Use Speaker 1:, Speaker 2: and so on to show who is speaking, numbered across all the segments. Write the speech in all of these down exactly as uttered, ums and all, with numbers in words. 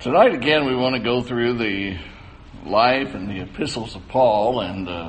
Speaker 1: Tonight again we want to go through the life and the epistles of Paul and uh,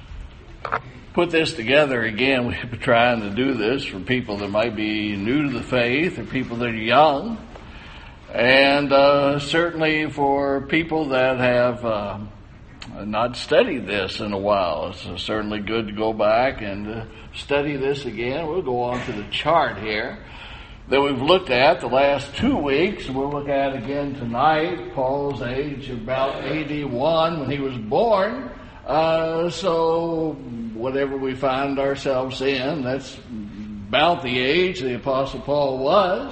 Speaker 1: put this together again. We've been trying to do this for people that might be new to the faith or people that are young, and uh, certainly for people that have uh, not studied this in a while. It's certainly good to go back and uh, study this again. We'll go on to the chart here that we've looked at the last two weeks. We'll look at again tonight. Paul's age about eighty-one when he was born. Uh, so whatever we find ourselves in, that's about the age the Apostle Paul was.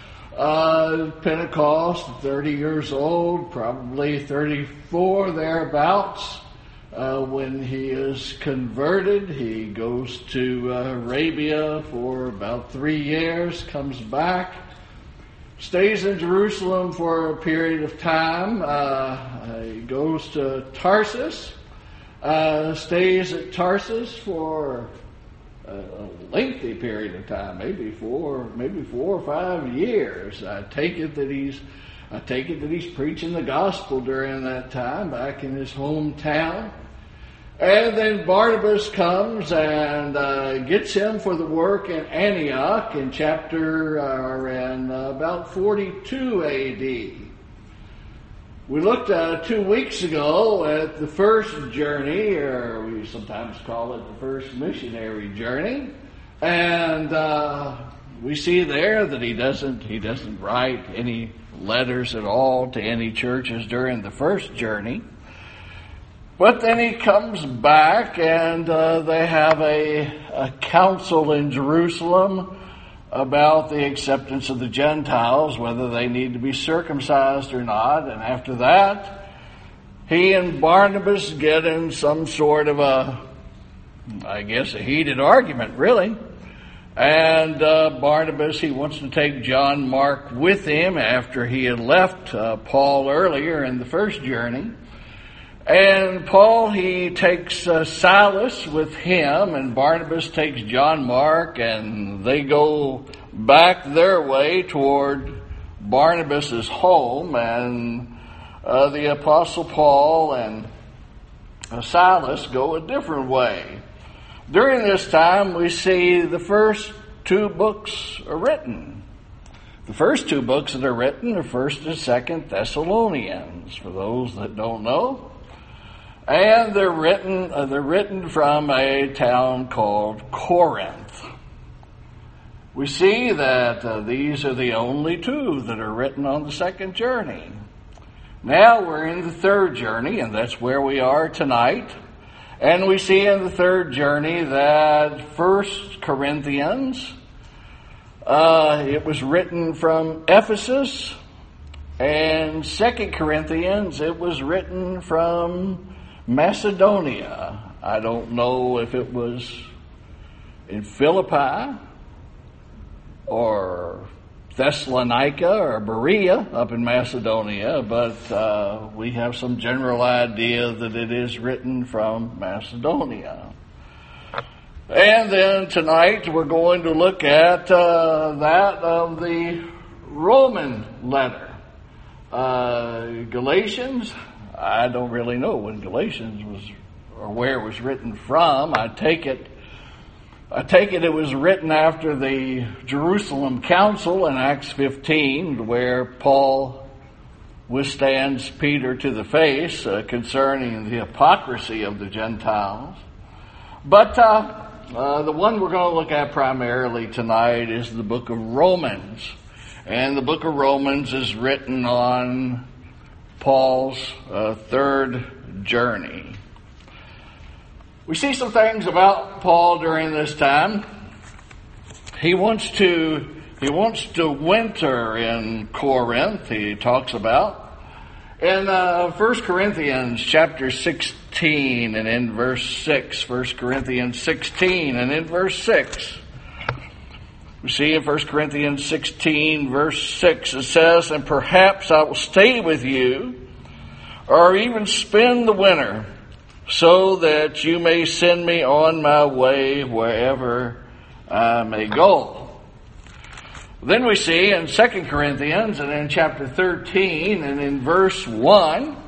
Speaker 1: Uh, Pentecost, thirty years old, probably thirty-four thereabouts. Uh, when he is converted, he goes to uh, Arabia for about three years, comes back, stays in Jerusalem for a period of time. Uh, he goes to Tarsus, uh, stays at Tarsus for a lengthy period of time, maybe four, maybe four or five years. I take it that he's, I take it that he's preaching the gospel during that time back in his hometown. And then Barnabas comes and uh, gets him for the work in Antioch in chapter uh, in uh, about forty-two A D. We looked uh, two weeks ago at the first journey, or we sometimes call it the first missionary journey, and uh, we see there that he doesn't he doesn't write any letters at all to any churches during the first journey. But then he comes back and uh, they have a, a council in Jerusalem about the acceptance of the Gentiles, whether they need to be circumcised or not. And after that, he and Barnabas get in some sort of a, I guess, a heated argument, really. And uh, Barnabas, he wants to take John Mark with him after he had left uh, Paul earlier in the first journey. And Paul, he takes uh, Silas with him, and Barnabas takes John Mark, and they go back their way toward Barnabas's home, and uh, the Apostle Paul and uh, Silas go a different way. During this time, we see the first two books are written. The first two books that are written are First and Second Thessalonians, for those that don't know. And they're written, uh, they're written from a town called Corinth. We see that uh, these are the only two that are written on the second journey. Now we're in the third journey, and that's where we are tonight. And we see in the third journey that First Corinthians, uh, it was written from Ephesus, and Second Corinthians, it was written from Macedonia. I don't know if it was in Philippi or Thessalonica or Berea up in Macedonia, but uh, we have some general idea that it is written from Macedonia. And then tonight we're going to look at uh, that of the Roman letter. Uh, Galatians, I don't really know when Galatians was or where it was written from. I take it I take it it was written after the Jerusalem Council in Acts fifteen, where Paul withstands Peter to the face uh, concerning the hypocrisy of the Gentiles. But uh, uh, the one we're going to look at primarily tonight is the book of Romans. And the book of Romans is written on Paul's uh, third journey. We see some things about Paul during this time. He wants to he wants to winter in Corinth. He talks about in uh, First Corinthians chapter sixteen and in verse six. First Corinthians sixteen and in verse six. We see in First Corinthians sixteen, verse six, it says, "And perhaps I will stay with you, or even spend the winter, so that you may send me on my way wherever I may go." Then we see in Second Corinthians and in chapter thirteen and in verse one,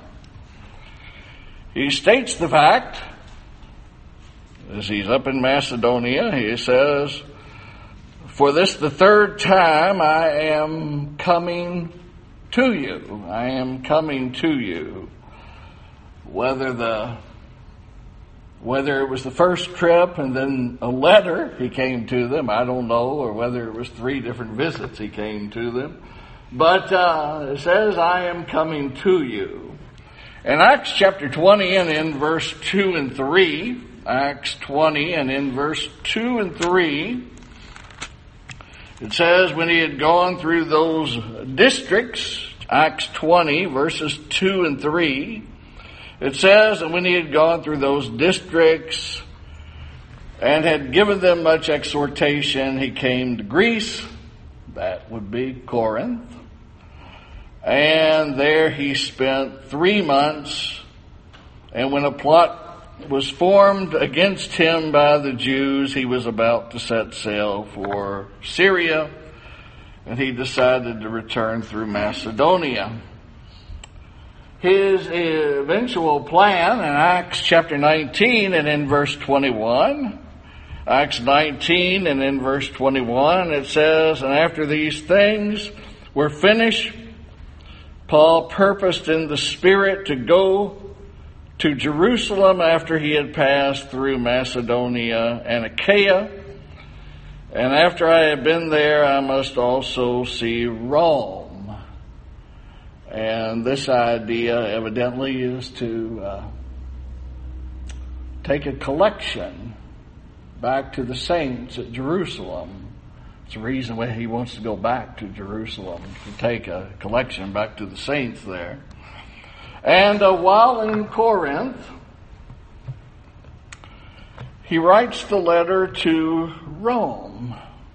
Speaker 1: he states the fact, as he's up in Macedonia, he says, "For this the third time I am coming to you." I am coming to you. Whether the Whether it was the first trip and then a letter he came to them, I don't know, or whether it was three different visits he came to them. But uh, it says, "I am coming to you." In Acts chapter twenty and in verse two and three, Acts twenty and in verse two and three, it says, when he had gone through those districts, Acts twenty verses two and three, it says, and when he had gone through those districts and had given them much exhortation, he came to Greece. That would be Corinth. And there he spent three months. And when a plot was formed against him by the Jews, he was about to set sail for Syria. And he decided to return through Macedonia. His eventual plan in Acts chapter nineteen and in verse twenty-one, Acts nineteen and in verse twenty-one, it says, "And after these things were finished, Paul purposed in the Spirit to go to Jerusalem after he had passed through Macedonia and Achaia. And after I had been there, I must also see Rome." And this idea evidently is to uh, take a collection back to the saints at Jerusalem. It's the reason why he wants to go back to Jerusalem, to take a collection back to the saints there. And uh, while in Corinth, he writes the letter to Rome.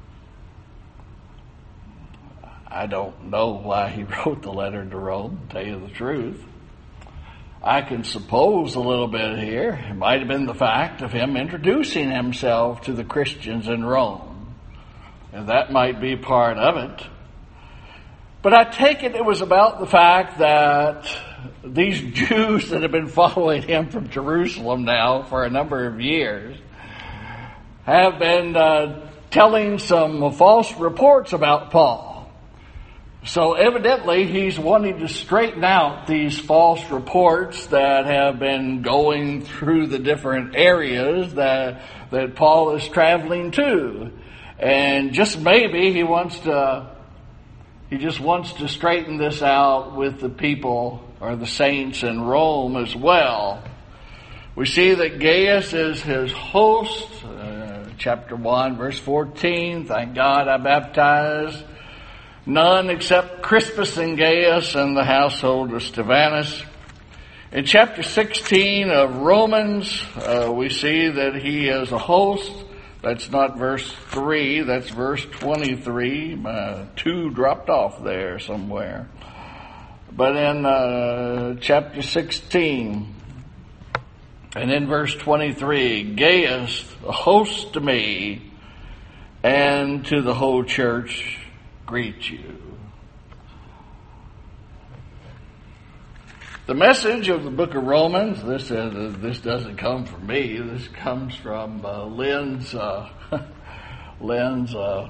Speaker 1: I don't know why he wrote the letter to Rome, to tell you the truth. I can suppose a little bit here. It might have been the fact of him introducing himself to the Christians in Rome. And that might be part of it. But I take it it was about the fact that these Jews that have been following him from Jerusalem now for a number of years have been uh, telling some false reports about Paul. So evidently he's wanting to straighten out these false reports that have been going through the different areas that that Paul is traveling to. And just maybe he wants to he just wants to straighten this out with the people or the saints in Rome as well. We see that Gaius is his host. Uh, chapter one, verse fourteen, "Thank God I baptized none except Crispus and Gaius and the household of Stephanus." In chapter sixteen of Romans, uh, we see that he is a host. That's not verse three, that's verse twenty-three. Uh, two dropped off there somewhere. But in uh, chapter sixteen, and in verse twenty-three, "Gaius, a host to me and to the whole church, greet you." The message of the book of Romans, this is, this doesn't come from me. This comes from uh, Lynn's uh, Lynn's uh,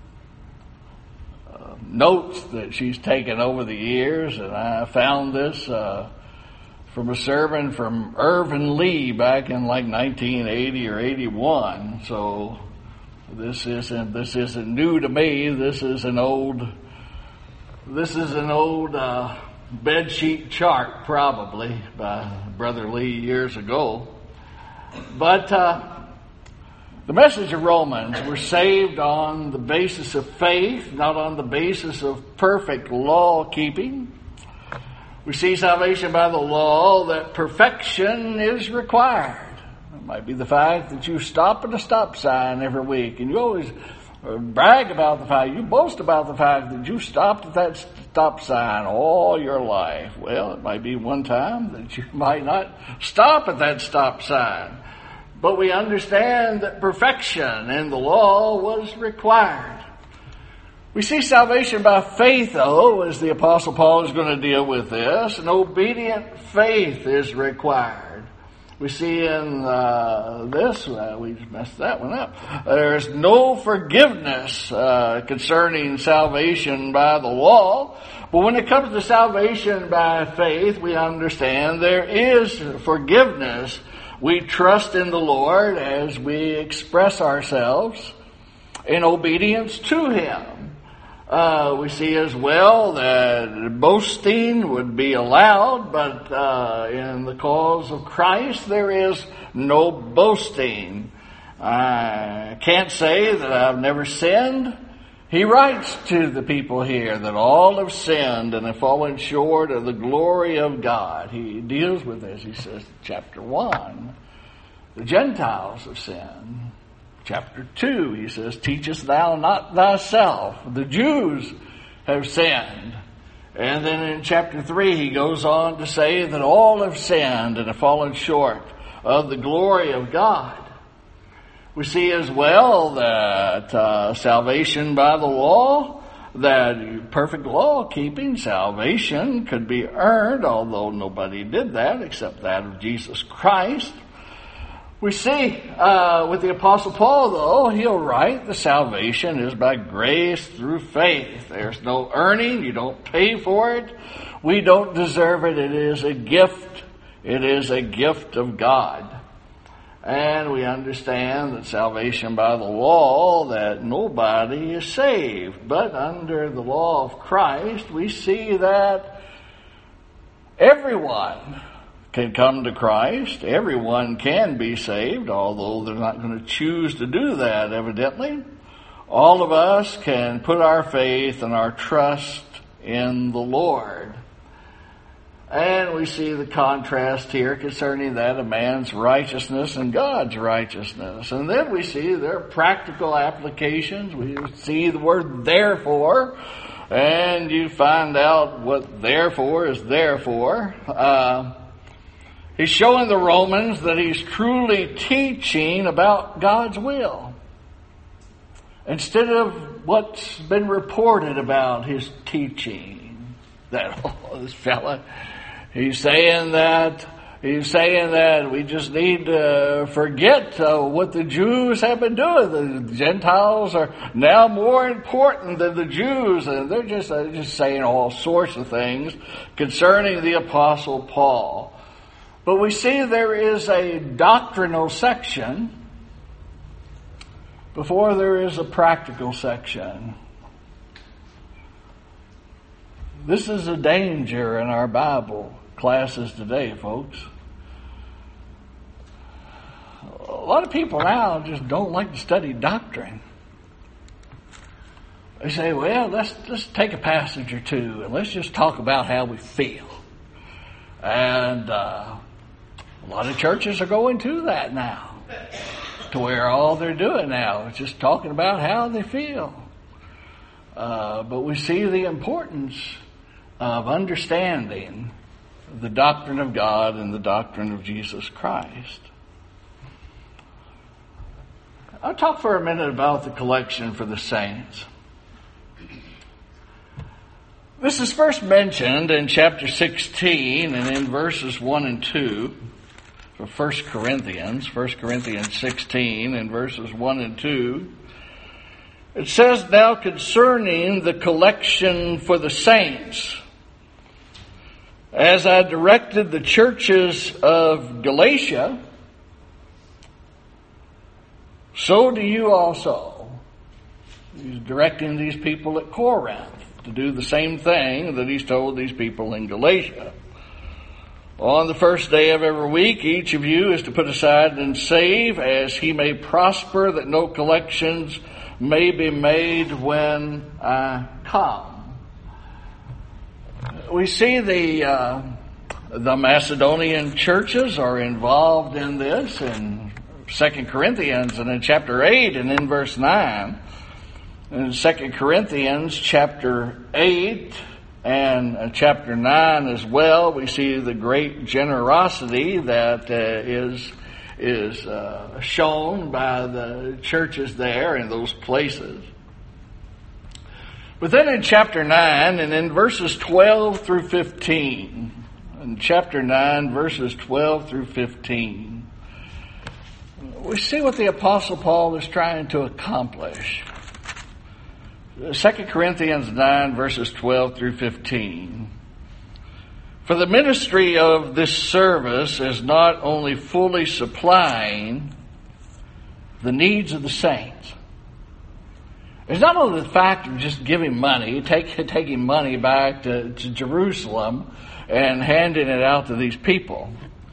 Speaker 1: uh, notes that she's taken over the years, and I found this uh, from a sermon from Irvin Lee back in like nineteen eighty or eighty-one. So this isn't this isn't new to me. This is an old this is an old uh, bed sheet chart, probably by Brother Lee years ago. But uh, the message of Romans, we're saved on the basis of faith, not on the basis of perfect law keeping. We see salvation by the law, that perfection is required. It might be the fact that you stop at a stop sign every week, and you always brag about the fact, you boast about the fact that you stopped at that stop sign all your life. Well, it might be one time that you might not stop at that stop sign. But we understand that perfection in the law was required. We see salvation by faith, though, as the Apostle Paul is going to deal with this. An obedient faith is required. We see in uh, this, uh, we just messed that one up. There's no forgiveness uh, concerning salvation by the law. But when it comes to salvation by faith, we understand there is forgiveness. We trust in the Lord as we express ourselves in obedience to Him. Uh, we see as well that boasting would be allowed, but uh, in the cause of Christ there is no boasting. I can't say that I've never sinned. He writes to the people here that all have sinned and have fallen short of the glory of God. He deals with this. He says, chapter one, the Gentiles have sinned. Chapter two, he says, teachest thou not thyself? The Jews have sinned. And then in chapter three, he goes on to say that all have sinned and have fallen short of the glory of God. We see as well that uh, salvation by the law, that perfect law keeping, salvation could be earned, although nobody did that except that of Jesus Christ. We see uh, with the Apostle Paul, though, he'll write the salvation is by grace through faith. There's no earning. You don't pay for it. We don't deserve it. It is a gift. It is a gift of God. And we understand that salvation by the law, that nobody is saved. But under the law of Christ, we see that everyone can come to Christ. Everyone can be saved, although they're not going to choose to do that, evidently. All of us can put our faith and our trust in the Lord. And we see the contrast here concerning that of man's righteousness and God's righteousness. And then we see there are practical applications. We see the word therefore, and you find out what therefore is therefore. Uh, he's showing the Romans that he's truly teaching about God's will, instead of what's been reported about his teaching. That, oh, this fella, he's saying that, he's saying that we just need to forget uh, what the Jews have been doing. The Gentiles are now more important than the Jews, and they're just, uh, just saying all sorts of things concerning the Apostle Paul. But we see there is a doctrinal section before there is a practical section. This is a danger in our Bible classes today, folks. A lot of people now just don't like to study doctrine. They say, well, let's let's take a passage or two and let's just talk about how we feel. And uh, a lot of churches are going to that now, to where all they're doing now is just talking about how they feel. Uh, but we see the importance of understanding the doctrine of God and the doctrine of Jesus Christ. I'll talk for a minute about the collection for the saints. This is first mentioned in chapter sixteen and in verses one and two of First Corinthians, First Corinthians sixteen and verses one and two. It says, now concerning the collection for the saints, as I directed the churches of Galatia, so do you also. He's directing these people at Corinth to do the same thing that he's told these people in Galatia. On the first day of every week, each of you is to put aside and save, as he may prosper, that no collections may be made when I come. We see the uh, the Macedonian churches are involved in this in Second Corinthians and in chapter eight and in verse nine. In Second Corinthians chapter eight and chapter nine as well, we see the great generosity that uh, is is uh, shown by the churches there in those places. But then in chapter nine, and in verses twelve through fifteen, in chapter nine, verses twelve through fifteen, we see what the Apostle Paul is trying to accomplish. Second Corinthians nine, verses twelve through fifteen. For the ministry of this service is not only fully supplying the needs of the saints. It's not only the fact of just giving money, take, taking money back to, to Jerusalem and handing it out to these people.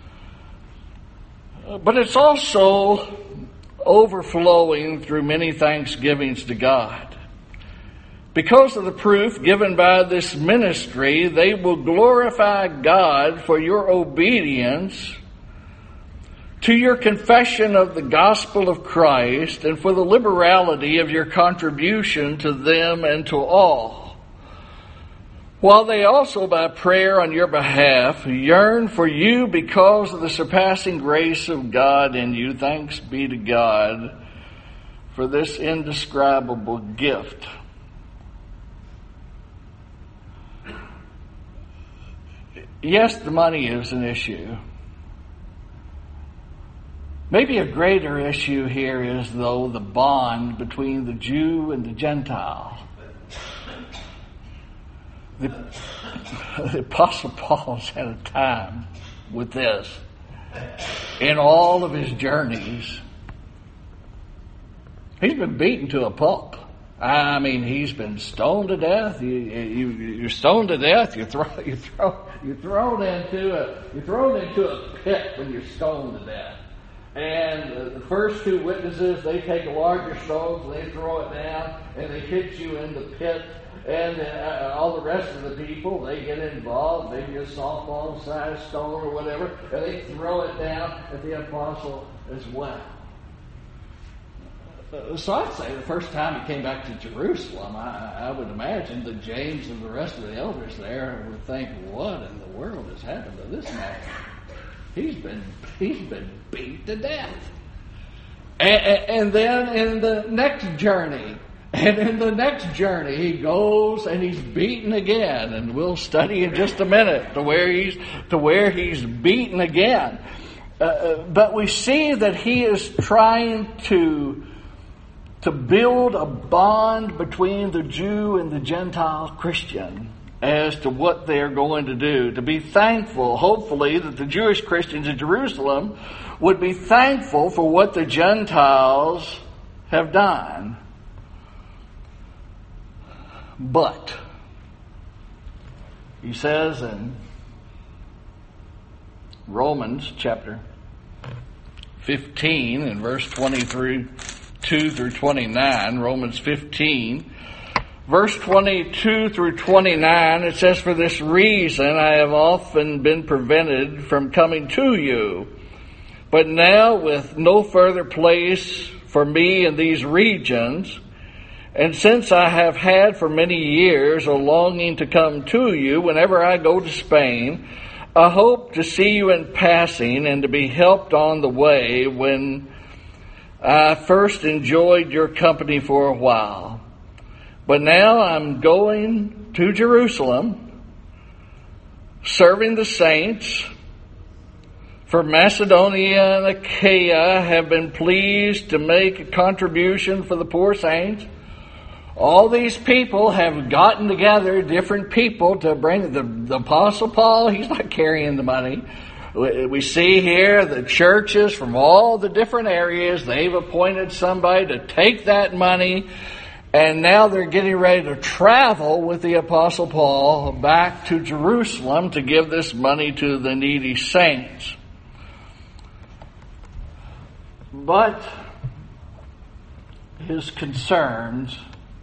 Speaker 1: But it's also overflowing through many thanksgivings to God. Because of the proof given by this ministry, they will glorify God for your obedience to your confession of the gospel of Christ and for the liberality of your contribution to them and to all. While they also by prayer on your behalf yearn for you because of the surpassing grace of God in you. Thanks be to God for this indescribable gift. Yes, the money is an issue. Maybe a greater issue here is, though, the bond between the Jew and the Gentile. The, the Apostle Paul's had a time with this in all of his journeys. He's been beaten to a pulp. I mean, he's been stoned to death. You, you, you're stoned to death. You throw, you throw, you're thrown into a, you're thrown into a pit when you're stoned to death. And the first two witnesses, they take a larger stone, so they throw it down, and they hit you in the pit. And uh, all the rest of the people, they get involved, maybe a softball-sized stone or whatever, and they throw it down at the apostle as well. So I'd say the first time he came back to Jerusalem, I, I would imagine that James and the rest of the elders there would think, what in the world has happened to this man? He's been he's been beat to death. And, and then in the next journey, and in the next journey, he goes and he's beaten again. And we'll study in just a minute to where he's to where he's beaten again. Uh, but we see that he is trying to to build a bond between the Jew and the Gentile Christian as to what they're going to do. To be thankful, hopefully, that the Jewish Christians in Jerusalem would be thankful for what the Gentiles have done. But, he says in Romans chapter fifteen, in verse twenty-two through twenty-nine, Romans fifteen, verse twenty-two through twenty-nine, it says, for this reason I have often been prevented from coming to you, but now with no further place for me in these regions, and since I have had for many years a longing to come to you whenever I go to Spain, I hope to see you in passing and to be helped on the way when I first enjoyed your company for a while. But now I'm going to Jerusalem, serving the saints. For Macedonia and Achaia have been pleased to make a contribution for the poor saints. All these people have gotten together, different people, to bring the, the Apostle Paul. He's not carrying the money. We see here the churches from all the different areas, they've appointed somebody to take that money, and now they're getting ready to travel with the Apostle Paul back to Jerusalem to give this money to the needy saints. But his concerns,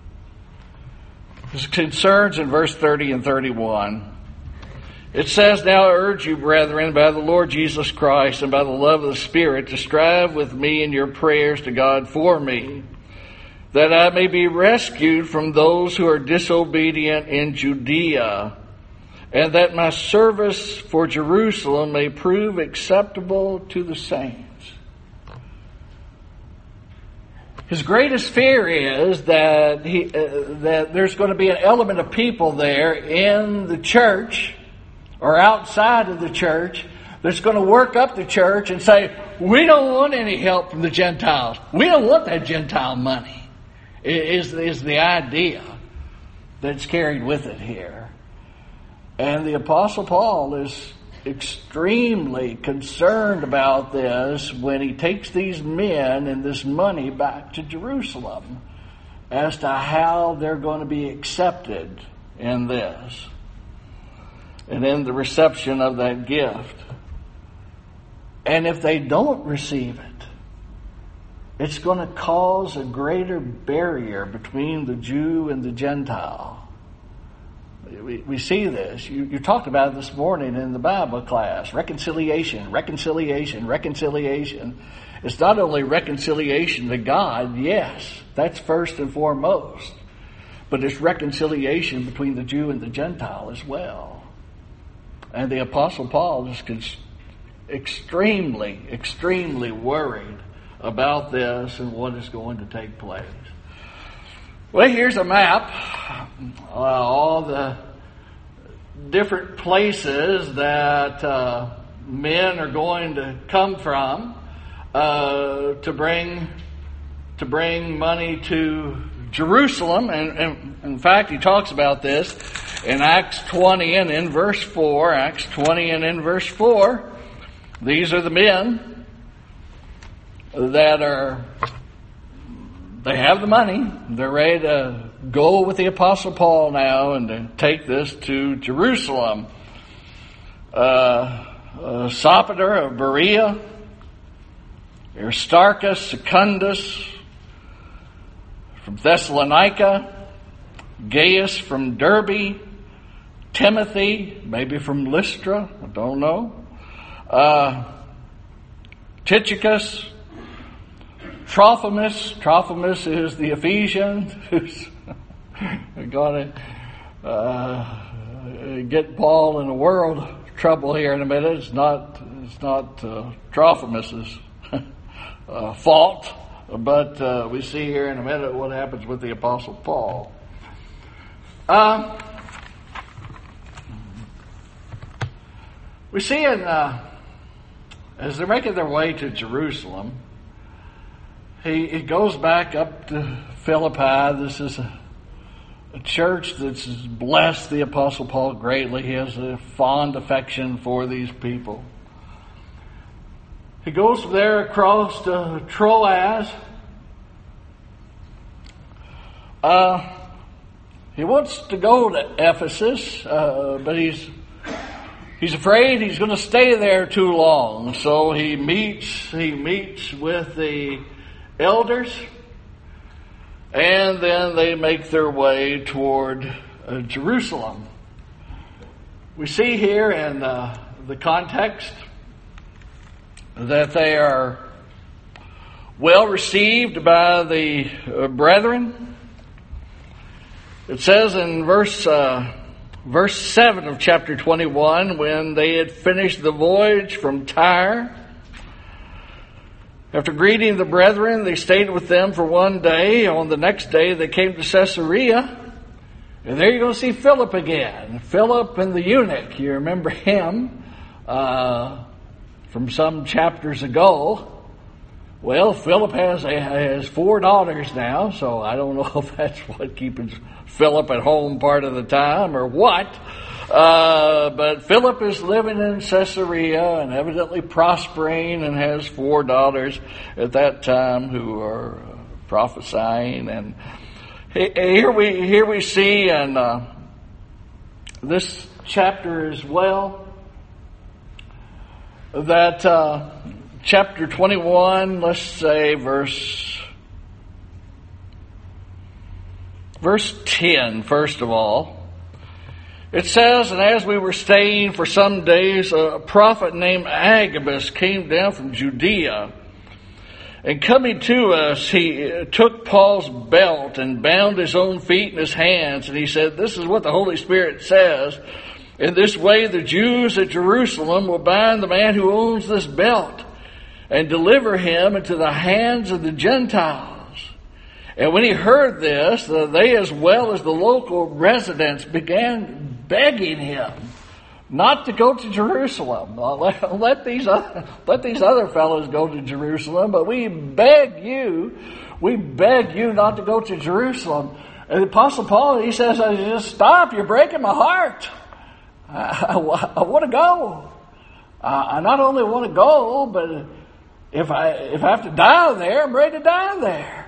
Speaker 1: his concerns in verse thirty and thirty-one, it says, now I urge you, brethren, by the Lord Jesus Christ and by the love of the Spirit, to strive with me in your prayers to God for me, that I may be rescued from those who are disobedient in Judea, and that my service for Jerusalem may prove acceptable to the saints. His greatest fear is that he uh, that there's going to be an element of people there in the church or outside of the church that's going to work up the church and say, we don't want any help from the Gentiles. We don't want that Gentile money, is, is the idea that's carried with it here. And the Apostle Paul is extremely concerned about this when he takes these men and this money back to Jerusalem as to how they're going to be accepted in this and in the reception of that gift. And if they don't receive it, it's going to cause a greater barrier between the Jew and the Gentile. We, we see this. You, you talked about it this morning in the Bible class. Reconciliation, reconciliation, reconciliation. It's not only reconciliation to God, yes, that's first and foremost. But it's reconciliation between the Jew and the Gentile as well. And the Apostle Paul is extremely, extremely worried about this and what is going to take place. Well, here's a map. Uh, all the different places that uh, men are going to come from uh, to bring to bring money to Jerusalem. And, and in fact, he talks about this in Acts twenty and in verse four. Acts twenty and in verse four. These are the men that are, they have the money. They're ready to go with the Apostle Paul now and to take this to Jerusalem. Uh, uh, Sopater of Berea, Aristarchus, Secundus from Thessalonica, Gaius from Derbe, Timothy, maybe from Lystra, I don't know. Uh, Tychicus, Trophimus. Trophimus is the Ephesian who's going to uh, get Paul in a world of trouble here in a minute. It's not, it's not uh, Trophimus's uh, fault, but uh, we see here in a minute what happens with the Apostle Paul. Uh, we see in uh, as they're making their way to Jerusalem, he, he goes back up to Philippi. This is a, a church that's blessed the Apostle Paul greatly. He has a fond affection for these people. He goes from there across to Troas. Uh, he wants to go to Ephesus, uh, but he's He's afraid he's going to stay there too long, so he meets he meets with the elders, and then they make their way toward uh, Jerusalem. We see here in uh, the context that they are well received by the uh, brethren. It says in verse uh, Verse seven of chapter twenty-one, when they had finished the voyage from Tyre, after greeting the brethren, they stayed with them for one day. On the next day, they came to Caesarea. And there you're going to see Philip again. Philip and the eunuch. You remember him uh, from some chapters ago. Well, Philip has, a, has four daughters now, so I don't know if that's what keeping Philip at home part of the time or what. Uh, but Philip is living in Caesarea and evidently prospering and has four daughters at that time who are uh, prophesying. And here we here we see in uh, this chapter as well that uh, chapter twenty-one, let's say verse verse ten, first of all. It says, and as we were staying for some days, a prophet named Agabus came down from Judea. And coming to us, he took Paul's belt and bound his own feet and his hands. And he said, this is what the Holy Spirit says. In this way, the Jews at Jerusalem will bind the man who owns this belt and deliver him into the hands of the Gentiles. And when he heard this, uh, they as well as the local residents began begging him not to go to Jerusalem. Uh, let, let these other, let these other fellows go to Jerusalem, but we beg you, we beg you not to go to Jerusalem. And the Apostle Paul, he says, just stop, you're breaking my heart. I, I, I want to go. Uh, I not only want to go, but if I if I have to die there, I'm ready to die there.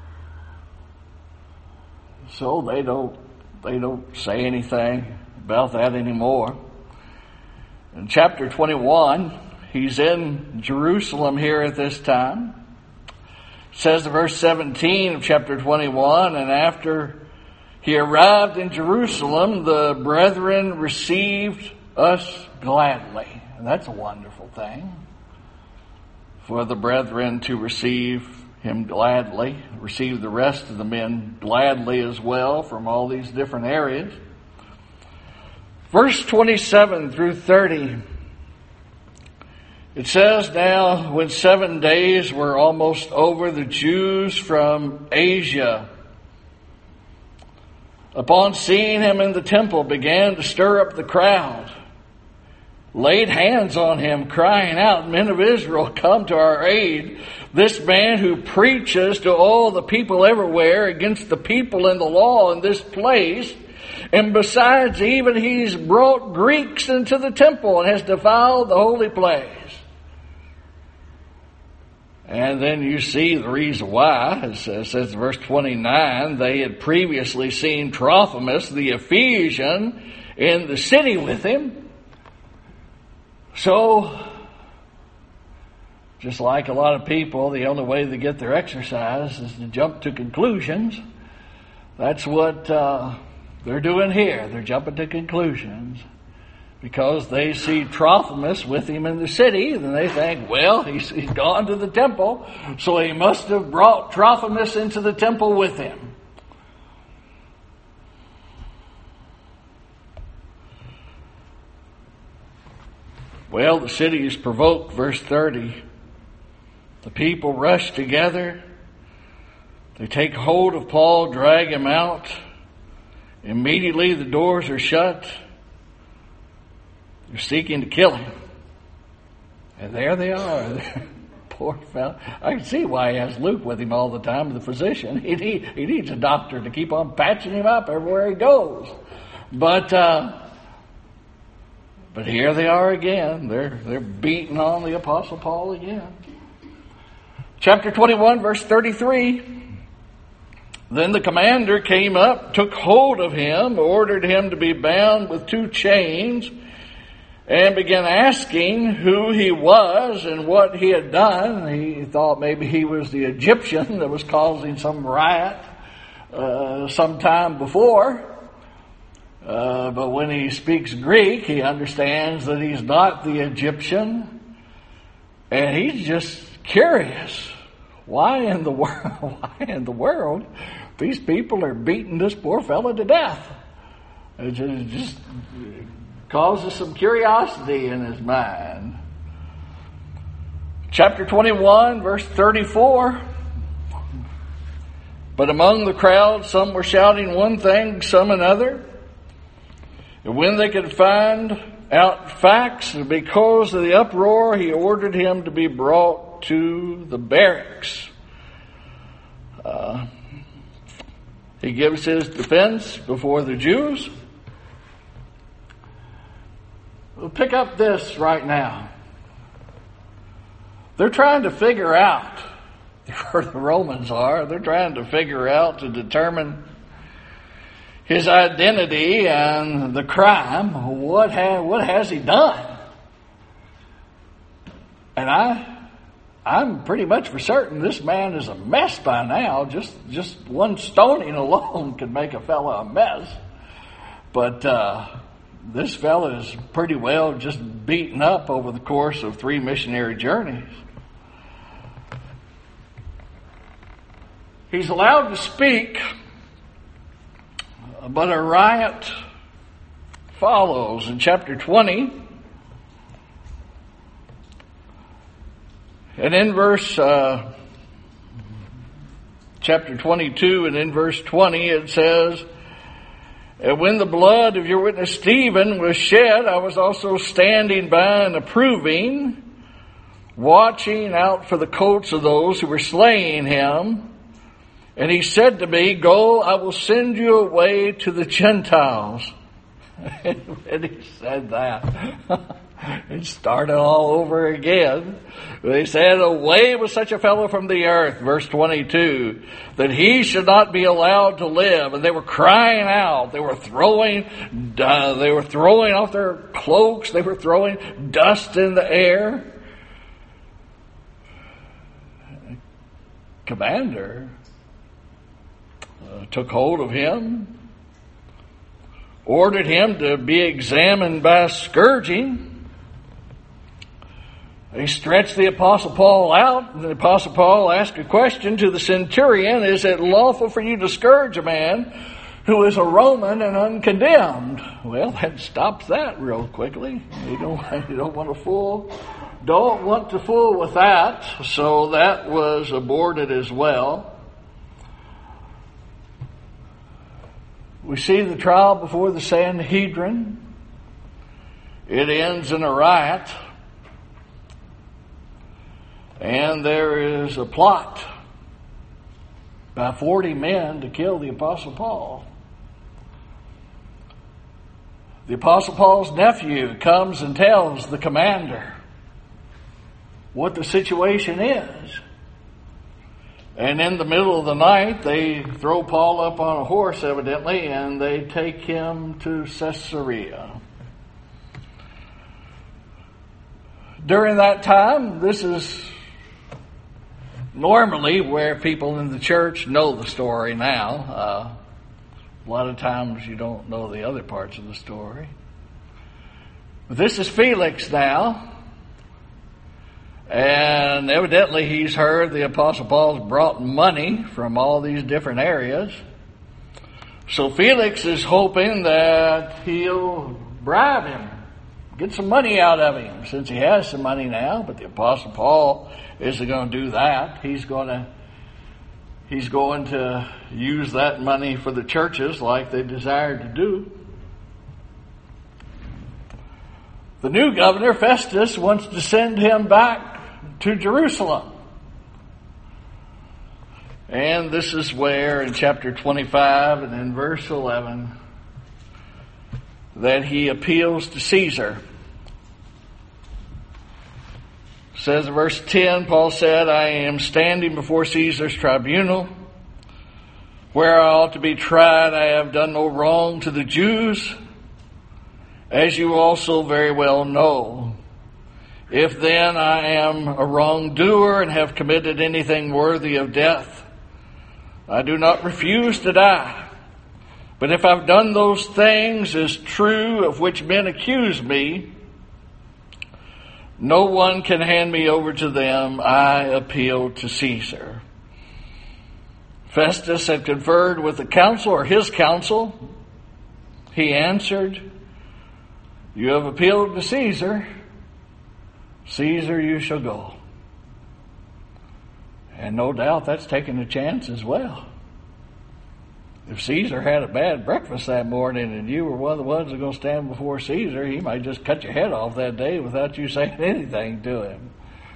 Speaker 1: So they don't they don't say anything about that anymore. In chapter twenty-one, he's in Jerusalem here at this time. It says in verse seventeen of chapter twenty-one, and after he arrived in Jerusalem, the brethren received us gladly. And that's a wonderful thing, for the brethren to receive him gladly, receive the rest of the men gladly as well from all these different areas. Verse twenty-seven through thirty, it says, now when seven days were almost over, the Jews from Asia, upon seeing him in the temple, began to stir up the crowd, laid hands on him, crying out, men of Israel, come to our aid. This man who preaches to all the people everywhere against the people and the law in this place. And besides, even he's brought Greeks into the temple and has defiled the holy place. And then you see the reason why. It says, says verse twenty-nine, they had previously seen Trophimus, the Ephesian, in the city with him. So, just like a lot of people, the only way they get their exercise is to jump to conclusions. That's what uh, they're doing here. They're jumping to conclusions. Because they see Trophimus with him in the city, then they think, well, he's, he's gone to the temple, so he must have brought Trophimus into the temple with him. Well, the city is provoked, verse thirty. The people rush together. They take hold of Paul, drag him out. Immediately the doors are shut. They're seeking to kill him. And there they are. Poor fellow. I can see why he has Luke with him all the time, the physician. He, need, he needs a doctor to keep on patching him up everywhere he goes. But uh, but here they are again. They're, they're beating on the Apostle Paul again. Chapter twenty-one, verse thirty-three. Then the commander came up, took hold of him, ordered him to be bound with two chains, and began asking who he was and what he had done. He thought maybe he was the Egyptian that was causing some riot uh, some time before. Uh, but when he speaks Greek, he understands that he's not the Egyptian. And he's just curious. Why in the world, why in the world these people are beating this poor fellow to death? It just, just causes some curiosity in his mind. Chapter twenty-one, verse thirty-four. But among the crowd, some were shouting one thing, some another. And when they could find out facts, because of the uproar, he ordered him to be brought to the barracks. Uh, he gives his defense before the Jews. We'll pick up this right now. They're trying to figure out, or the Romans are, they're trying to figure out to determine his identity and the crime. What, ha- what has he done? And I, I'm pretty much for certain this man is a mess by now. Just, just one stoning alone could make a fellow a mess. But uh, this fellow is pretty well just beaten up over the course of three missionary journeys. He's allowed to speak, but a riot follows in chapter twenty. And in verse uh, chapter twenty-two and in verse twenty it says, "And when the blood of your witness Stephen was shed, I was also standing by and approving, watching out for the coats of those who were slaying him. And he said to me, Go, I will send you away to the Gentiles." And when he said that, it started all over again. They said, "Away with such a fellow from the earth," verse twenty-two, "that he should not be allowed to live." And they were crying out. They were throwing, uh, they were throwing off their cloaks. They were throwing dust in the air. Commander uh, took hold of him, ordered him to be examined by scourging. He stretched the Apostle Paul out, and the Apostle Paul asked a question to the centurion, "Is it lawful for you to scourge a man who is a Roman and uncondemned?" Well, that stops that real quickly. You don't, you don't want to fool, don't want to fool with that. So that was aborted as well. We see the trial before the Sanhedrin. It ends in a riot. And there is a plot by forty men to kill the Apostle Paul. The Apostle Paul's nephew comes and tells the commander what the situation is. And in the middle of the night, they throw Paul up on a horse, evidently, and they take him to Caesarea. During that time, this is normally where people in the church know the story now. Uh, a lot of times you don't know the other parts of the story. But this is Felix now. And evidently he's heard the Apostle Paul's brought money from all these different areas. So Felix is hoping that he'll bribe him, get some money out of him, since he has some money now. But the Apostle Paul isn't going to do that. He's going to he's going to use that money for the churches like they desired to do. The new governor, Festus, wants to send him back to Jerusalem. And this is where in chapter twenty-five and in verse eleven that he appeals to Caesar. It says in verse ten, Paul said, "I am standing before Caesar's tribunal, where I ought to be tried. I have done no wrong to the Jews, as you also very well know. If then I am a wrongdoer and have committed anything worthy of death, I do not refuse to die. But if I've done those things as true of which men accuse me, no one can hand me over to them. I appeal to Caesar." Festus had conferred with the council, or his council. He answered, "You have appealed to Caesar. Caesar you shall go." And no doubt that's taking a chance as well. If Caesar had a bad breakfast that morning and you were one of the ones that are going to stand before Caesar, he might just cut your head off that day without you saying anything to him.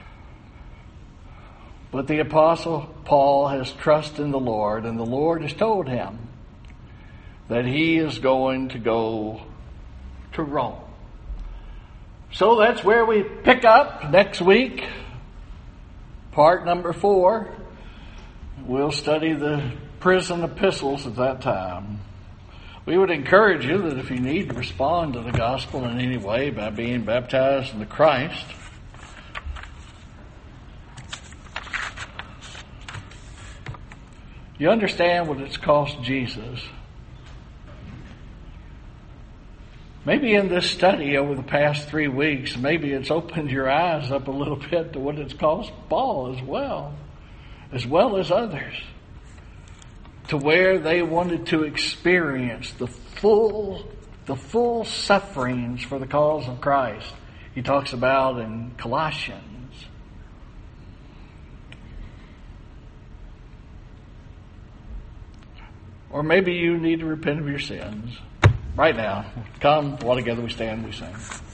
Speaker 1: But the Apostle Paul has trust in the Lord, and the Lord has told him that he is going to go to Rome. So that's where we pick up next week, part number four. We'll study the prison epistles at that time. We would encourage you that if you need to respond to the gospel in any way by being baptized into Christ, you understand what it's cost Jesus. Maybe in this study over the past three weeks, maybe it's opened your eyes up a little bit to what it's cost Paul as well, as well as others, to where they wanted to experience the full, the full sufferings for the cause of Christ. He talks about in Colossians. Or maybe you need to repent of your sins. Right now, come, while together we stand, we sing.